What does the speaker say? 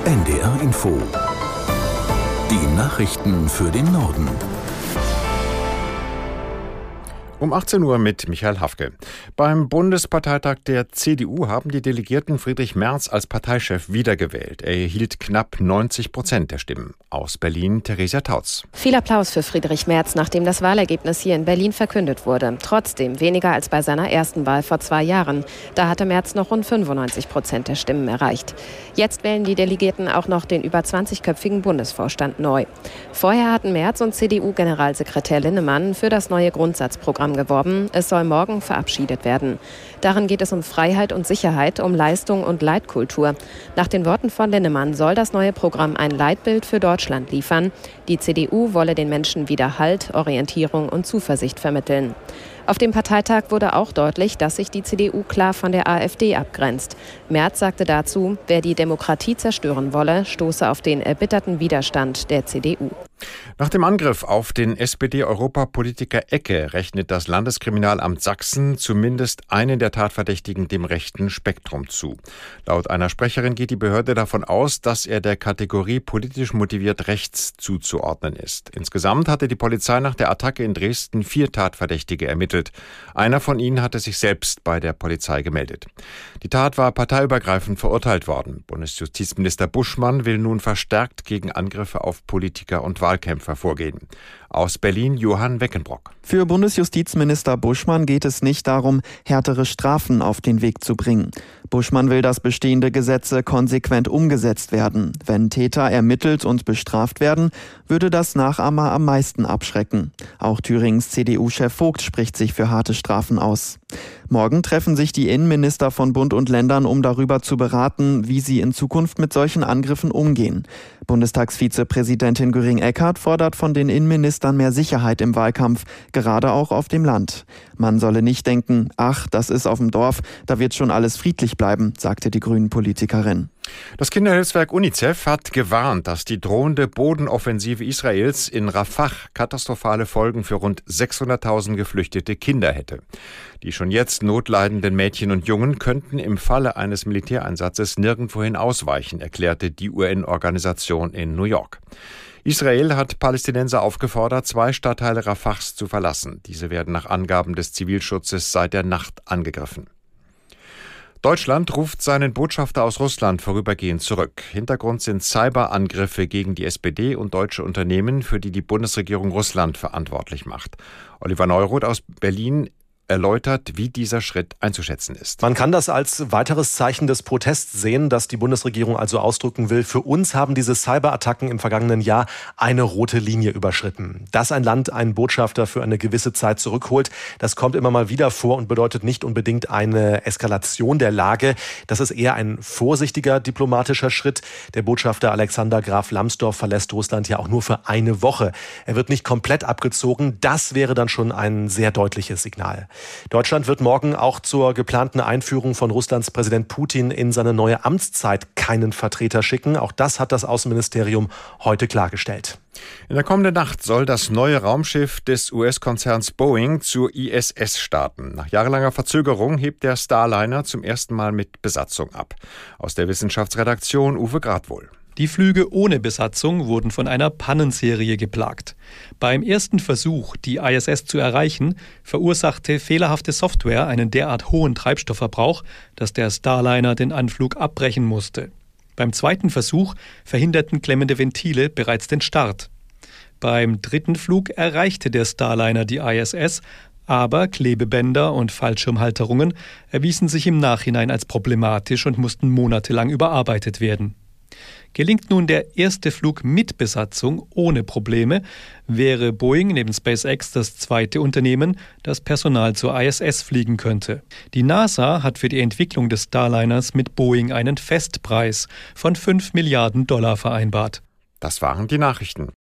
NDR Info. Die Nachrichten für den Norden. Um 18 Uhr mit Michael Hafke. Beim Bundesparteitag der CDU haben die Delegierten Friedrich Merz als Parteichef wiedergewählt. Er erhielt knapp 90% der Stimmen. Aus Berlin Theresia Tautz. Viel Applaus für Friedrich Merz, nachdem das Wahlergebnis hier in Berlin verkündet wurde. Trotzdem weniger als bei seiner ersten Wahl vor 2 Jahren. Da hatte Merz noch rund 95% der Stimmen erreicht. Jetzt wählen die Delegierten auch noch den über 20-köpfigen Bundesvorstand neu. Vorher hatten Merz und CDU-Generalsekretär Linnemann für das neue Grundsatzprogramm geworben. Es soll morgen verabschiedet werden. Darin geht es um Freiheit und Sicherheit, um Leistung und Leitkultur. Nach den Worten von Linnemann soll das neue Programm ein Leitbild für Deutschland liefern. Die CDU wolle den Menschen wieder Halt, Orientierung und Zuversicht vermitteln. Auf dem Parteitag wurde auch deutlich, dass sich die CDU klar von der AfD abgrenzt. Merz sagte dazu, wer die Demokratie zerstören wolle, stoße auf den erbitterten Widerstand der CDU. Nach dem Angriff auf den SPD-Europapolitiker Ecke rechnet das Landeskriminalamt Sachsen zumindest einen der Tatverdächtigen dem rechten Spektrum zu. Laut einer Sprecherin geht die Behörde davon aus, dass er der Kategorie politisch motiviert rechts zuzuordnen ist. Insgesamt hatte die Polizei nach der Attacke in Dresden 4 Tatverdächtige ermittelt. Einer von ihnen hatte sich selbst bei der Polizei gemeldet. Die Tat war parteiübergreifend verurteilt worden. Bundesjustizminister Buschmann will nun verstärkt gegen Angriffe auf Politiker und Wahlkämpfer vorgehen. Aus Berlin Johann Weckenbrock. Für Bundesjustizminister Buschmann geht es nicht darum, härtere Strafen auf den Weg zu bringen. Buschmann will, dass bestehende Gesetze konsequent umgesetzt werden. Wenn Täter ermittelt und bestraft werden, würde das Nachahmer am meisten abschrecken. Auch Thüringens CDU-Chef Vogt spricht sich für harte Strafen aus. Morgen treffen sich die Innenminister von Bund und Ländern, um darüber zu beraten, wie sie in Zukunft mit solchen Angriffen umgehen. Bundestagsvizepräsidentin Göring-Eckardt fordert von den Innenministern mehr Sicherheit im Wahlkampf, gerade auch auf dem Land. Man solle nicht denken, ach, das ist auf dem Dorf, da wird schon alles friedlich bleiben, sagte die Grünen-Politikerin. Das Kinderhilfswerk UNICEF hat gewarnt, dass die drohende Bodenoffensive Israels in Rafah katastrophale Folgen für rund 600.000 geflüchtete Kinder hätte. Die schon jetzt notleidenden Mädchen und Jungen könnten im Falle eines Militäreinsatzes nirgendwohin ausweichen, erklärte die UN-Organisation in New York. Israel hat Palästinenser aufgefordert, 2 Stadtteile Rafahs zu verlassen. Diese werden nach Angaben des Zivilschutzes seit der Nacht angegriffen. Deutschland ruft seinen Botschafter aus Russland vorübergehend zurück. Hintergrund sind Cyberangriffe gegen die SPD und deutsche Unternehmen, für die die Bundesregierung Russland verantwortlich macht. Oliver Neuroth aus Berlin erläutert, wie dieser Schritt einzuschätzen ist. Man kann das als weiteres Zeichen des Protests sehen, das die Bundesregierung also ausdrücken will. Für uns haben diese Cyberattacken im vergangenen Jahr eine rote Linie überschritten. Dass ein Land einen Botschafter für eine gewisse Zeit zurückholt, das kommt immer mal wieder vor und bedeutet nicht unbedingt eine Eskalation der Lage. Das ist eher ein vorsichtiger diplomatischer Schritt. Der Botschafter Alexander Graf Lambsdorff verlässt Russland ja auch nur für eine Woche. Er wird nicht komplett abgezogen. Das wäre dann schon ein sehr deutliches Signal. Deutschland wird morgen auch zur geplanten Einführung von Russlands Präsident Putin in seine neue Amtszeit keinen Vertreter schicken. Auch das hat das Außenministerium heute klargestellt. In der kommenden Nacht soll das neue Raumschiff des US-Konzerns Boeing zur ISS starten. Nach jahrelanger Verzögerung hebt der Starliner zum ersten Mal mit Besatzung ab. Aus der Wissenschaftsredaktion Uwe Gradwohl. Die Flüge ohne Besatzung wurden von einer Pannenserie geplagt. Beim ersten Versuch, die ISS zu erreichen, verursachte fehlerhafte Software einen derart hohen Treibstoffverbrauch, dass der Starliner den Anflug abbrechen musste. Beim zweiten Versuch verhinderten klemmende Ventile bereits den Start. Beim dritten Flug erreichte der Starliner die ISS, aber Klebebänder und Fallschirmhalterungen erwiesen sich im Nachhinein als problematisch und mussten monatelang überarbeitet werden. Gelingt nun der erste Flug mit Besatzung ohne Probleme, wäre Boeing neben SpaceX das zweite Unternehmen, das Personal zur ISS fliegen könnte. Die NASA hat für die Entwicklung des Starliners mit Boeing einen Festpreis von $5 Milliarden vereinbart. Das waren die Nachrichten.